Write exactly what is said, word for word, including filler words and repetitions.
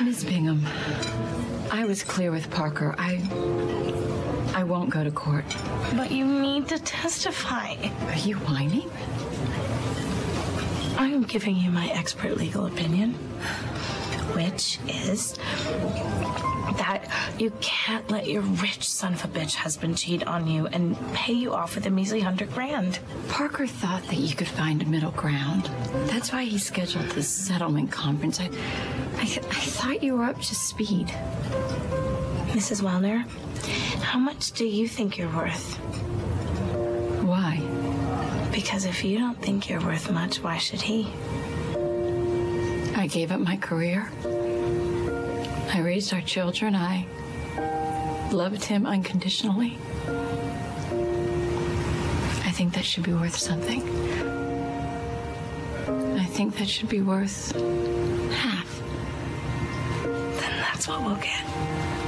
Miss Bingham, I was clear with Parker. I... I won't go to court. But you need to testify. Are you whining? I'm giving you my expert legal opinion, which is that you can't let your rich son of a bitch husband cheat on you and pay you off with a measly hundred grand. Parker thought that you could find a middle ground. That's why he scheduled this settlement conference. I, I, I thought you were up to speed. Missus Wellner, how much do you think you're worth? Why? Because if you don't think you're worth much, why should he? I gave up my career. I raised our children. I loved him unconditionally. I think that should be worth something. I think that should be worth half. Then that's what we'll get.